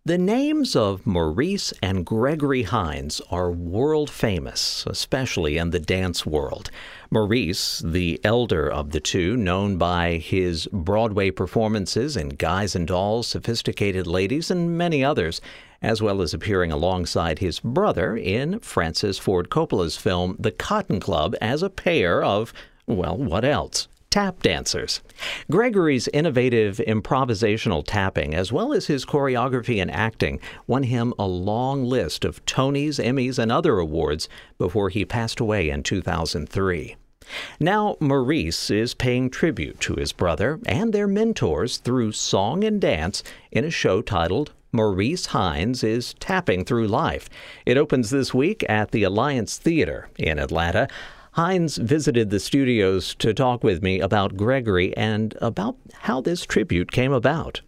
The names of Maurice and Gregory Hines are world famous, especially in the dance world. Maurice, the elder of the two, known by his Broadway performances in Guys and Dolls, Sophisticated Ladies, and many others, as well as appearing alongside his brother in Francis Ford Coppola's film The Cotton Club as a pair of, well, what else? Tap dancers. Gregory's innovative improvisational tapping, as well as his choreography and acting, won him a long list of Tonys, Emmys, and other awards before he passed away in 2003. Now, Maurice is paying tribute to his brother and their mentors through song and dance in a show titled Maurice Hines is Tapping Through Life. It opens this week at the Alliance Theater in Atlanta. Hines visited the studios to talk with me about Gregory and about how this tribute came about.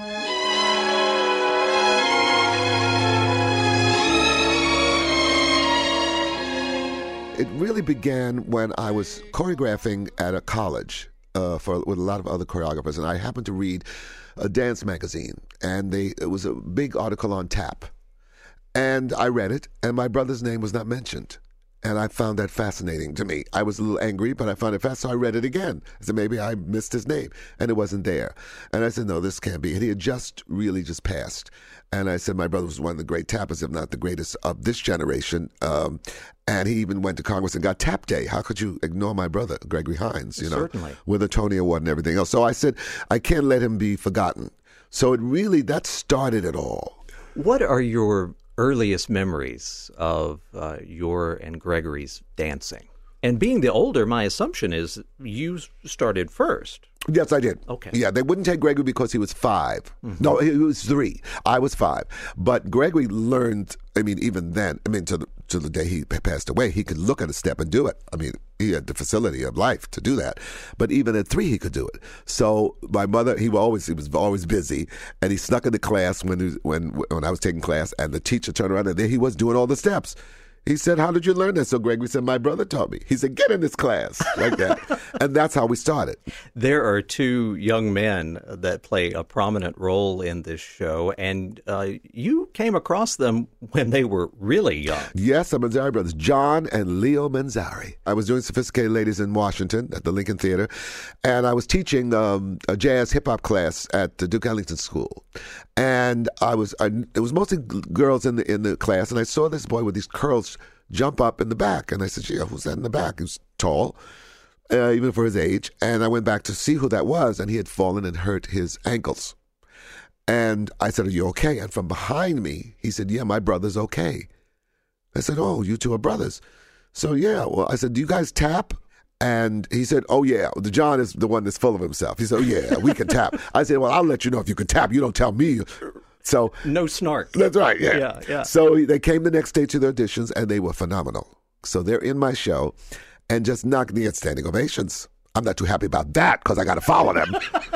It really began when I was choreographing at a college with a lot of other choreographers, and I happened to read a dance magazine, and it was a big article on tap. And I read it, and my brother's name was not mentioned. And I found that fascinating to me. I was a little angry, but I found it fascinating, so I read it again. I said, maybe I missed his name, and it wasn't there. And I said, no, this can't be. And he had just passed. And I said, my brother was one of the great tappers, if not the greatest of this generation. And he even went to Congress and got Tap Day. How could you ignore my brother, Gregory Hines, Certainly. With a Tony Award and everything else. So I said, I can't let him be forgotten. So that started it all. What are your earliest memories of your and Gregory's dancing? And being the older, my assumption is you started first. Yes, I did. Okay. Yeah, they wouldn't take Gregory because he was 5. Mm-hmm. No, he was 3. I was 5. But Gregory learned, even then, to the day he passed away, he could look at a step and do it. He had the facility of life to do that. But even at 3, he could do it. So my mother, he was always busy, and he snuck into class when I was taking class, and the teacher turned around, and there he was doing all the steps. He said, how did you learn that? So Gregory said, my brother taught me. He said, get in this class, like that. And that's how we started. There are 2 young men that play a prominent role in this show, and you came across them when they were really young. Yes, the Manzari brothers, John and Leo Manzari. I was doing Sophisticated Ladies in Washington at the Lincoln Theater, and I was teaching a jazz hip-hop class at the Duke Ellington School. And it was mostly girls in the class, and I saw this boy with these curls jump up in the back. And I said, gee, who's that in the back? He was tall, even for his age. And I went back to see who that was, and he had fallen and hurt his ankles. And I said, are you okay? And from behind me, he said, yeah, my brother's okay. I said, oh, you 2 are brothers. So, yeah, well, I said, do you guys tap? And he said, oh, yeah, the John is the one that's full of himself. He said, oh, yeah, we can tap. I said, well, I'll let you know if you can tap. You don't tell me. So no snark. That's right, yeah. Yeah. So they came the next day to their auditions, and they were phenomenal. So they're in my show and just knocking me at standing ovations. I'm not too happy about that because I got to follow them.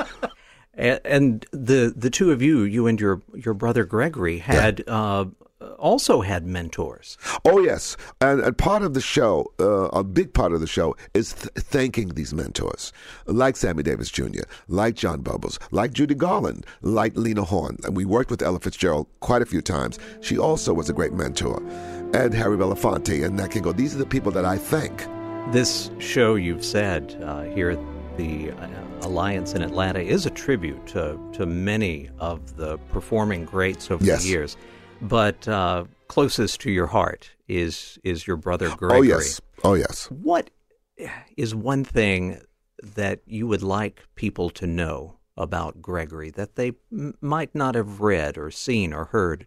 And the 2 of you and your brother Gregory had also had mentors. Oh, yes. And part of the show, a big part of the show, is thanking these mentors, like Sammy Davis Jr., like John Bubbles, like Judy Garland, like Lena Horne. And we worked with Ella Fitzgerald quite a few times. She also was a great mentor. And Harry Belafonte and Nat King Cole. These are the people that I thank. This show, you've said, here at the Alliance in Atlanta, is a tribute to many of the performing greats over the years. But closest to your heart is your brother Gregory. Oh, yes. What is one thing that you would like people to know about Gregory that they might not have read or seen or heard?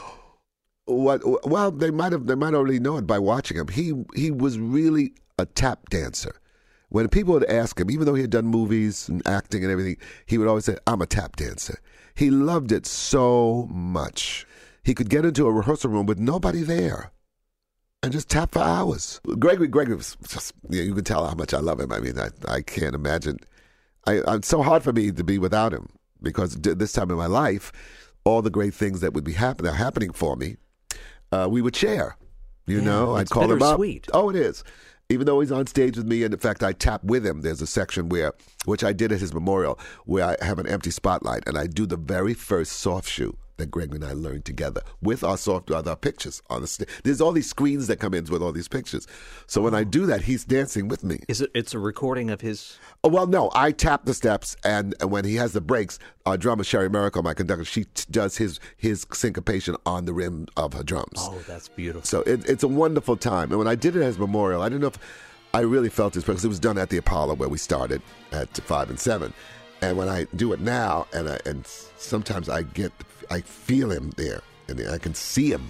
Well, they might already know it by watching him. He was really a tap dancer. When people would ask him, even though he had done movies and acting and everything, he would always say, I'm a tap dancer. He loved it so much. He could get into a rehearsal room with nobody there and just tap for hours. Gregory was just, you can tell how much I love him. I can't imagine. It's so hard for me to be without him because this time in my life, all the great things that would be happening for me, we would share. I'd call him up. Sweet. Oh, it is. Even though he's on stage with me, and in fact, I tap with him. There's a section which I did at his memorial, where I have an empty spotlight, and I do the very first soft shoe that Gregory and I learned together with our software, with our pictures on the stage. There's all these screens that come in with all these pictures. So when I do that, he's dancing with me. It's a recording of his... Oh, well, no, I tap the steps, and when he has the breaks, our drummer, Sherry Miracle, my conductor, she does his syncopation on the rim of her drums. Oh, that's beautiful. So it's a wonderful time. And when I did it as memorial, I didn't know if I really felt this because it was done at the Apollo where we started at 5 and 7. And when I do it now, and sometimes I feel him there, and I can see him.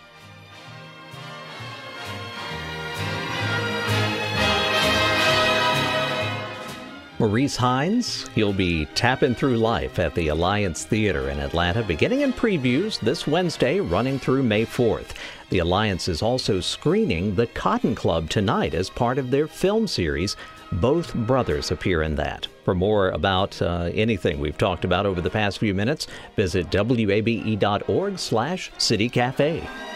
Maurice Hines, he'll be tapping through life at the Alliance Theater in Atlanta, beginning in previews this Wednesday, running through May 4th. The Alliance is also screening The Cotton Club tonight as part of their film series. Both brothers appear in that. For more about anything we've talked about over the past few minutes, visit wabe.org/citycafe.